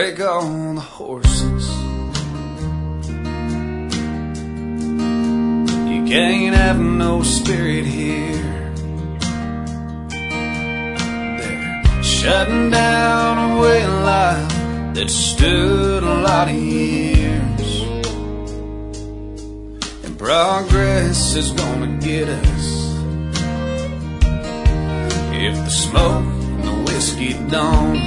take all the horses. You can't have no spirit here. They're shutting down a way of life that stood a lot of years. And progress is gonna get us if the smoke and the whiskey don't.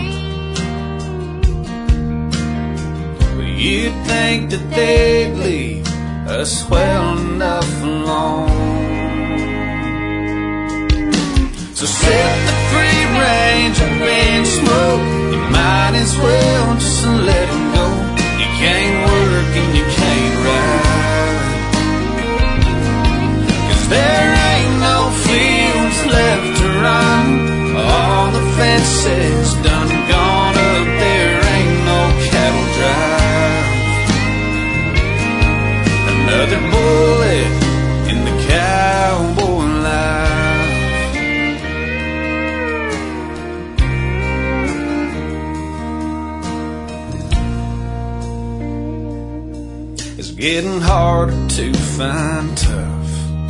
But you'd think that they'd leave us well enough alone. So set the free range up and smoke. You might as well just let it go. You can't work and you can't ride, 'cause there ain't no fields left to run. All the fences done gone up. There ain't no cattle drive. Another bullet in the cowboy life. It's getting harder to find tough.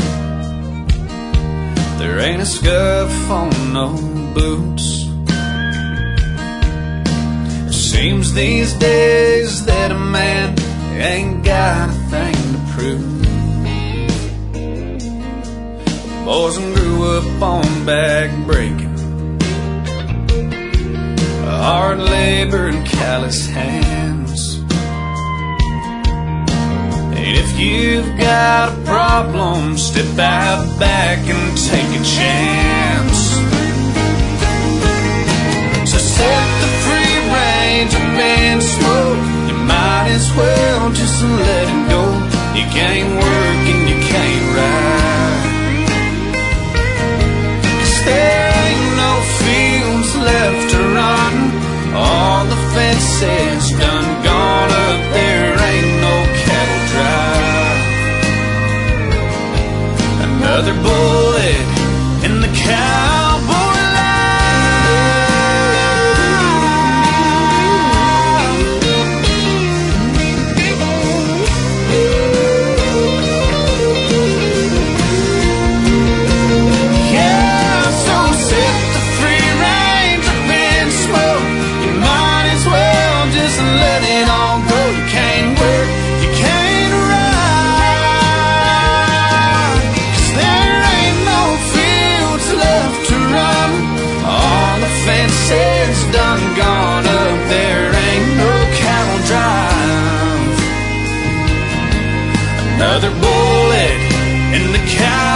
There ain't a scuff on no boots. It seems these days that a man ain't got a thing to prove. Boys grew up on back breaking, hard labor and callous hands. And if you've got a problem, step out back and take a chance. So set the free range up and smoke. You might as well just let it go. You can't work and you can't ride, 'cause there ain't no fields left to run. All the fences done gone up. There ain't no cattle drive. Another bullet in the cowboy done gone up. There ain't no cattle drive. Another bullet in the cow.